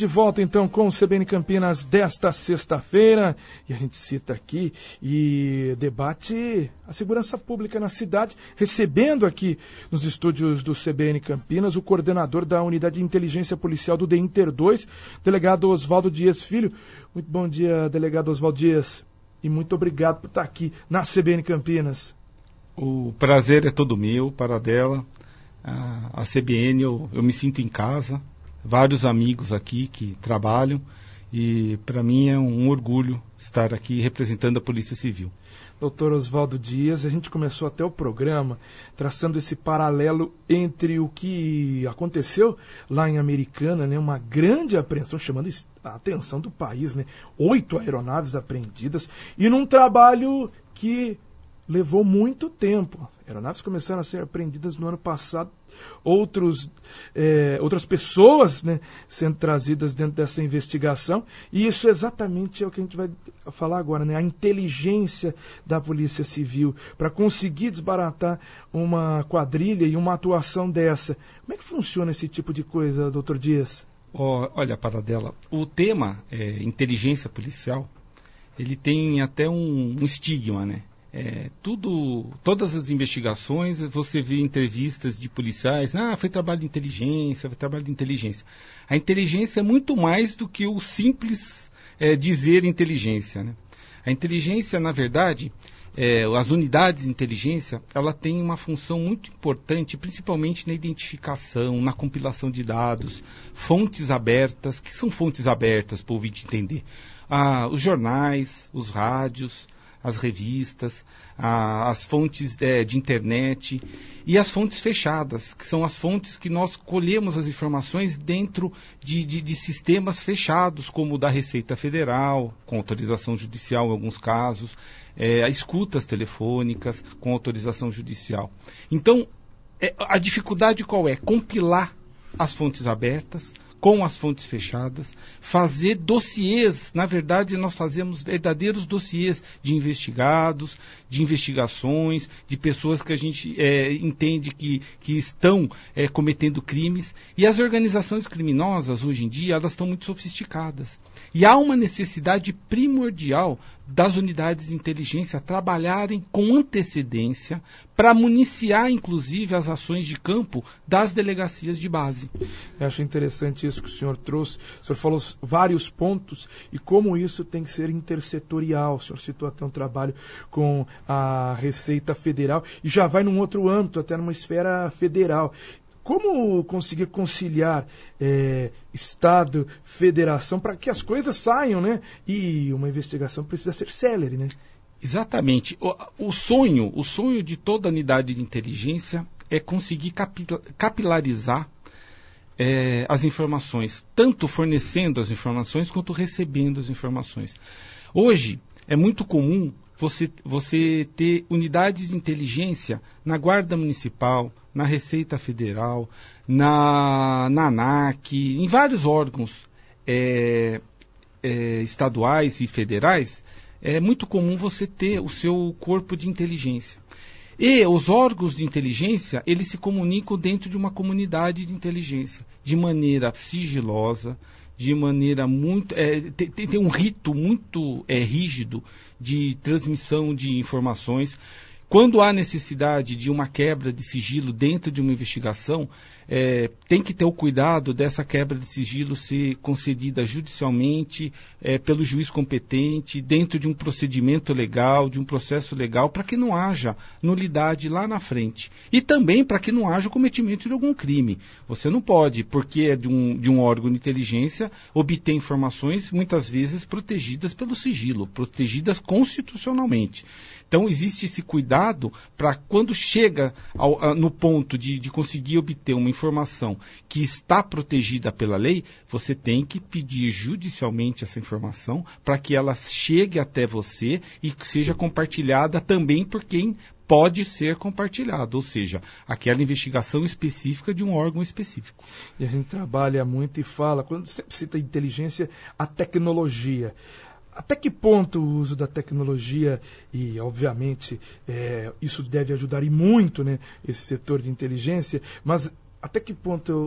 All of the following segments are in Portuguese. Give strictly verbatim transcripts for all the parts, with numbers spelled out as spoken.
de volta então com o C B N Campinas desta sexta-feira, e a gente cita aqui e debate a segurança pública na cidade, recebendo aqui nos estúdios do C B N Campinas o coordenador da Unidade de Inteligência Policial do DEINTER dois, delegado Oswaldo Dias Filho. Muito bom dia, delegado Oswaldo Dias, e muito obrigado por estar aqui na C B N Campinas. O prazer é todo meu, para dela. A, a C B N, eu, eu me sinto em casa, vários amigos aqui que trabalham, e para mim é um orgulho estar aqui representando a Polícia Civil. Doutor Oswaldo Dias, a gente começou até o programa traçando esse paralelo entre o que aconteceu lá em Americana, né, uma grande apreensão, chamando a atenção do país, né, oito aeronaves apreendidas, e num trabalho que levou muito tempo. Aeronaves começaram a ser apreendidas no ano passado, outros, é, outras pessoas, né, sendo trazidas dentro dessa investigação, e isso exatamente é o que a gente vai falar agora, né, a inteligência da Polícia Civil para conseguir desbaratar uma quadrilha e uma atuação dessa. Como é que funciona esse tipo de coisa, doutor Dias? Oh, olha, Paradela, o tema é, inteligência policial, ele tem até um, um estigma, né? É, tudo, todas as investigações, você vê entrevistas de policiais, ah, foi trabalho de inteligência, foi trabalho de inteligência. A inteligência é muito mais do que o simples é, dizer inteligência, né? A inteligência, na verdade, é, as unidades de inteligência, ela tem uma função muito importante, principalmente na identificação, na compilação de dados, fontes abertas, que são fontes abertas para o ouvinte entender. Ah, os jornais, os rádios, as revistas, a, as fontes é, de internet e as fontes fechadas, que são as fontes que nós colhemos as informações dentro de, de, de sistemas fechados, como o da Receita Federal, com autorização judicial em alguns casos, é, escutas telefônicas com autorização judicial. Então, é, a dificuldade qual é? Compilar as fontes abertas com as fontes fechadas, fazer dossiês. Na verdade, nós fazemos verdadeiros dossiês de investigados, de investigações, de pessoas que a gente é, entende que, que estão é, cometendo crimes. E as organizações criminosas, hoje em dia, elas estão muito sofisticadas. E há uma necessidade primordial das unidades de inteligência trabalharem com antecedência para municiar, inclusive, as ações de campo das delegacias de base. Eu acho interessante isso que o senhor trouxe. O senhor falou vários pontos e como isso tem que ser intersetorial. O senhor citou até um trabalho com a Receita Federal e já vai num outro âmbito, até numa esfera federal. Como conseguir conciliar é, Estado, federação, para que as coisas saiam, né? E uma investigação precisa ser célere, né? Exatamente. O, o sonho, o sonho de toda unidade de inteligência é conseguir capila, capilarizar é, as informações, tanto fornecendo as informações quanto recebendo as informações. Hoje é muito comum você, você ter unidades de inteligência na Guarda Municipal, na Receita Federal, na, na ANAC, em vários órgãos é, é, estaduais e federais. É muito comum você ter o seu corpo de inteligência. E os órgãos de inteligência, eles se comunicam dentro de uma comunidade de inteligência, de maneira sigilosa, de maneira muito... É, tem, tem um rito muito é, rígido de transmissão de informações. Quando há necessidade de uma quebra de sigilo dentro de uma investigação, é, tem que ter o cuidado dessa quebra de sigilo ser concedida judicialmente, é, pelo juiz competente, dentro de um procedimento legal, de um processo legal, para que não haja nulidade lá na frente. E também para que não haja o cometimento de algum crime. Você não pode, porque é de um, de um órgão de inteligência, obter informações muitas vezes protegidas pelo sigilo, protegidas constitucionalmente. Então existe esse cuidado para quando chega ao, a, no ponto de, de conseguir obter uma informação que está protegida pela lei, você tem que pedir judicialmente essa informação para que ela chegue até você e que seja compartilhada também por quem pode ser compartilhado, ou seja, aquela investigação específica de um órgão específico. E a gente trabalha muito e fala, quando você cita inteligência, a tecnologia. Até que ponto o uso da tecnologia, e obviamente é, isso deve ajudar e muito, né, esse setor de inteligência, mas até que ponto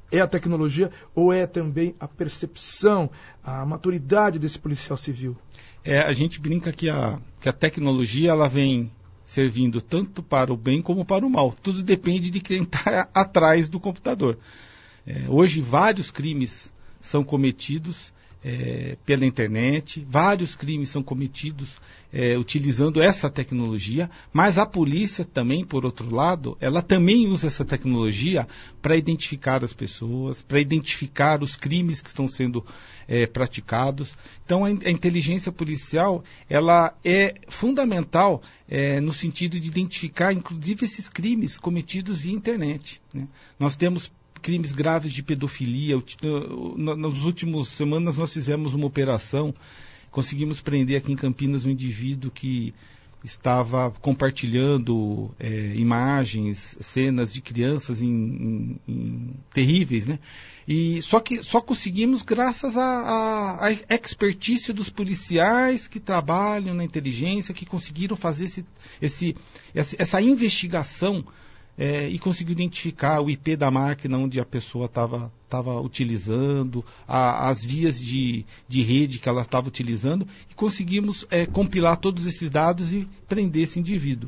É a tecnologia ou é também a percepção, a maturidade desse policial civil? É, a gente brinca que a, que a tecnologia ela vem servindo tanto para o bem como para o mal. Tudo depende de quem está atrás do computador. É, hoje, vários crimes são cometidos é, pela internet, vários crimes são cometidos é, utilizando essa tecnologia, mas a polícia também, por outro lado, ela também usa essa tecnologia para identificar as pessoas, para identificar os crimes que estão sendo é, praticados. Então, a, a inteligência policial, ela é fundamental é, no sentido de identificar, inclusive, esses crimes cometidos via internet, né? Nós temos crimes graves de pedofilia. Nas últimas semanas nós fizemos uma operação, conseguimos prender aqui em Campinas um indivíduo que estava compartilhando é, imagens, cenas de crianças em, em, em terríveis, né? E só que só conseguimos graças à expertise dos policiais que trabalham na inteligência, que conseguiram fazer esse, esse, essa investigação. É, e conseguiu identificar o I P da máquina onde a pessoa estava estava utilizando, a, as vias de, de rede que ela estava utilizando, e conseguimos é, compilar todos esses dados e prender esse indivíduo.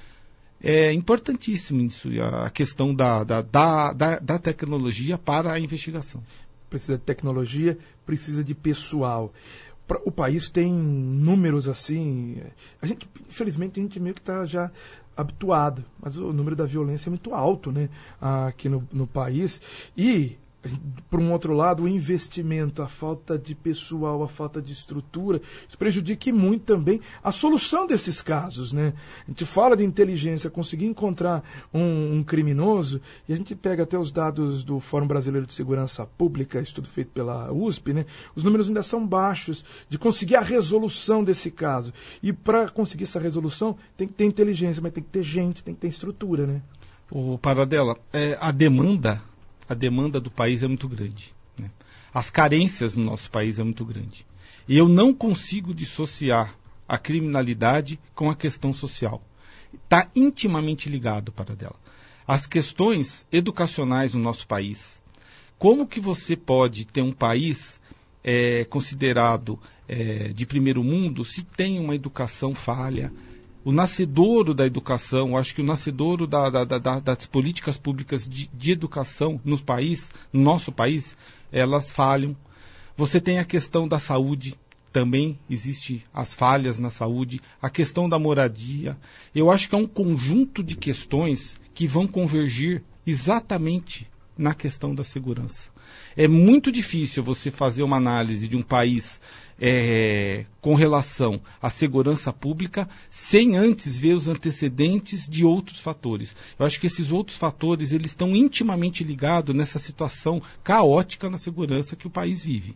É importantíssimo isso, a questão da, da, da, da, da tecnologia para a investigação. Precisa de tecnologia, precisa de pessoal. O país tem números assim, a gente, infelizmente a gente meio que está já habituado, mas o número da violência é muito alto, né, aqui no, no país. E, por um outro lado, o investimento, a falta de pessoal, a falta de estrutura, isso prejudica muito também a solução desses casos, né? A gente fala de inteligência, conseguir encontrar um, um criminoso, e a gente pega até os dados do Fórum Brasileiro de Segurança Pública, estudo feito pela U S P, né? Os números ainda são baixos de conseguir a resolução desse caso. E para conseguir essa resolução, tem que ter inteligência, mas tem que ter gente, tem que ter estrutura, né? O Paradela, é, a demanda... a demanda do país é muito grande, né? As carências no nosso país é muito grande. E eu não consigo dissociar a criminalidade com a questão social. Está intimamente ligado, Paradela. As questões educacionais no nosso país. Como que você pode ter um país é, considerado é, de primeiro mundo se tem uma educação falha? O nascedouro da educação, acho que o nascedouro da, da, da, das políticas públicas de, de educação no país, no nosso país, elas falham. Você tem a questão da saúde, também existe as falhas na saúde, a questão da moradia. Eu acho que é um conjunto de questões que vão convergir exatamente na questão da segurança. É muito difícil você fazer uma análise de um país é, com relação à segurança pública sem antes ver os antecedentes de outros fatores. Eu acho que esses outros fatores eles estão intimamente ligados nessa situação caótica na segurança que o país vive.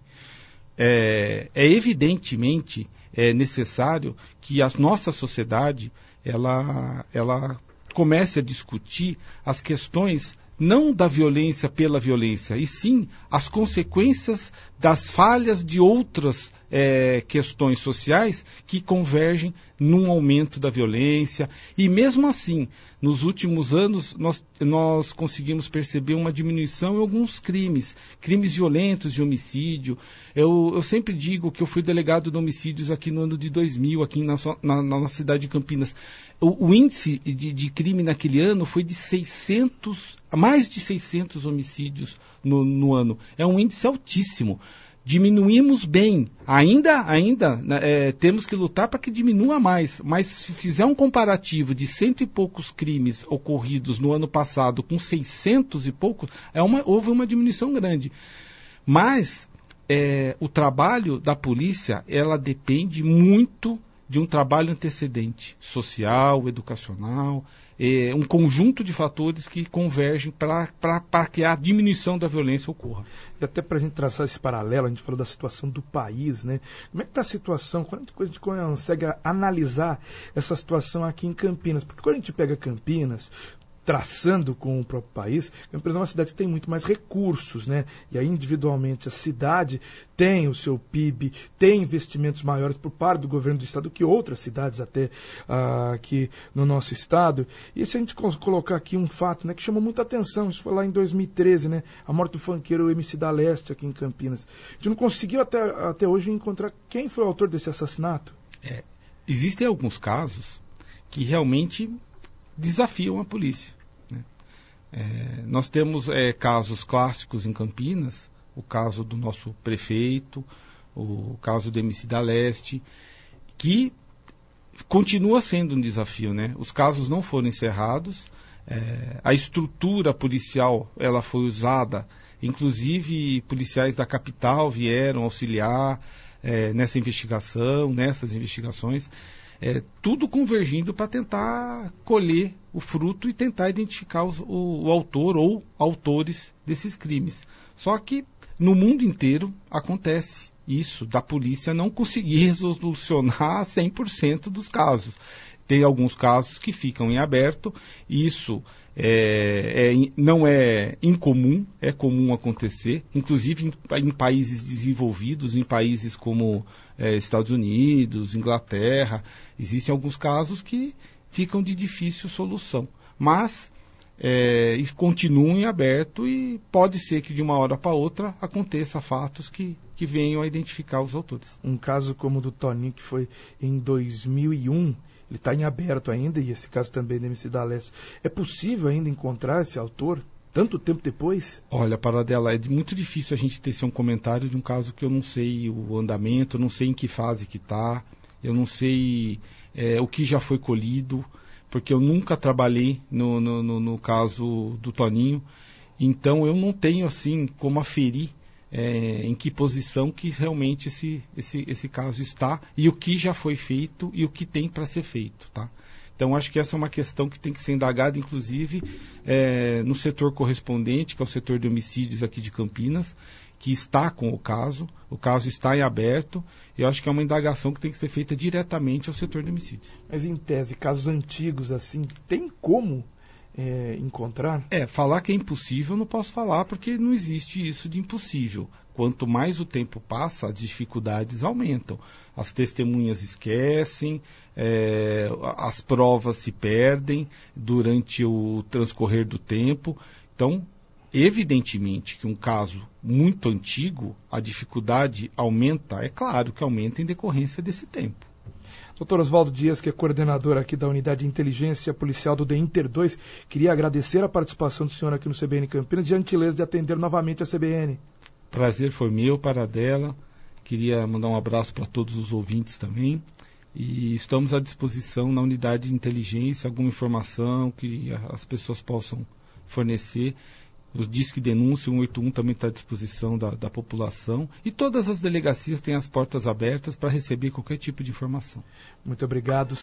É, é evidentemente é necessário que a nossa sociedade ela, ela comece a discutir as questões não da violência pela violência, e sim as consequências das falhas de outras é, questões sociais que convergem num aumento da violência. E mesmo assim, nos últimos anos, nós, nós conseguimos perceber uma diminuição em alguns crimes, crimes violentos de homicídio. Eu, eu sempre digo que eu fui delegado de homicídios aqui no ano de dois mil, aqui na, na, na nossa cidade de Campinas. O, o índice de, de crime naquele ano foi de seiscentos, mais de seiscentos homicídios no, no ano. É um índice altíssimo. Diminuímos bem. Ainda, ainda é, temos que lutar para que diminua mais. Mas se fizer um comparativo de cento e poucos crimes ocorridos no ano passado com seiscentos e poucos, é uma, houve uma diminuição grande. Mas é, o trabalho da polícia, ela depende muito de um trabalho antecedente, social, educacional, é, um conjunto de fatores que convergem para que a diminuição da violência ocorra. E até para a gente traçar esse paralelo, a gente falou da situação do país, né? Como é que está a situação, quando a gente consegue analisar essa situação aqui em Campinas? Porque quando a gente pega Campinas, traçando com o próprio país, Campinas é uma cidade que tem muito mais recursos, né? E aí, individualmente, a cidade tem o seu P I B, tem investimentos maiores por parte do governo do estado do que outras cidades até uh, aqui no nosso estado. E se a gente colocar aqui um fato, né, que chamou muita atenção, isso foi lá em dois mil e treze, né? A morte do funkeiro M C da Leste aqui em Campinas. A gente não conseguiu até, até hoje encontrar quem foi o autor desse assassinato. É, existem alguns casos que realmente desafiam a polícia. É, nós temos é, casos clássicos em Campinas, o caso do nosso prefeito, o caso do M C da Leste, que continua sendo um desafio, né? Os casos não foram encerrados, é, a estrutura policial ela foi usada, inclusive policiais da capital vieram auxiliar é, nessa investigação, nessas investigações. É, tudo convergindo para tentar colher o fruto e tentar identificar os, o, o autor ou autores desses crimes. Só que no mundo inteiro acontece isso, da polícia não conseguir resolucionar cem por cento dos casos. Tem alguns casos que ficam em aberto, e isso é, é, não é incomum, é comum acontecer, inclusive em, em países desenvolvidos, em países como é, Estados Unidos, Inglaterra, existem alguns casos que ficam de difícil solução, mas é, continuam em aberto e pode ser que de uma hora para outra aconteça fatos que, que venham a identificar os autores. Um caso como o do Toninho, que foi em dois mil e um, ele está em aberto ainda, e esse caso também da M C da Leste. É possível ainda encontrar esse autor, tanto tempo depois? Olha, Paradela, é muito difícil a gente ter um comentário de um caso que eu não sei o andamento, não sei em que fase que está, eu não sei é, o que já foi colhido, porque eu nunca trabalhei no, no, no, no caso do Toninho, então eu não tenho assim como aferir É, em que posição que realmente esse, esse, esse caso está e o que já foi feito e o que tem para ser feito, tá? Então acho que essa é uma questão que tem que ser indagada, inclusive é, no setor correspondente, que é o setor de homicídios aqui de Campinas, que está com o caso, o caso está em aberto, e eu acho que é uma indagação que tem que ser feita diretamente ao setor de homicídios. Mas em tese, casos antigos assim, tem como É, encontrar? É, falar que é impossível eu não posso falar, porque não existe isso de impossível. Quanto mais o tempo passa, as dificuldades aumentam. As testemunhas esquecem, é, as provas se perdem durante o transcorrer do tempo. Então, evidentemente que um caso muito antigo, a dificuldade aumenta, é claro que aumenta em decorrência desse tempo. doutor Oswaldo Dias, que é coordenador aqui da Unidade de Inteligência Policial do D Inter dois, queria agradecer a participação do senhor aqui no C B N Campinas, gentileza de atender novamente a C B N. Prazer foi meu, Paradela. Queria mandar um abraço para todos os ouvintes também. E estamos à disposição na Unidade de Inteligência, alguma informação que as pessoas possam fornecer. O Disque Denúncia um oito um também está à disposição da, da população. E todas as delegacias têm as portas abertas para receber qualquer tipo de informação. Muito obrigado.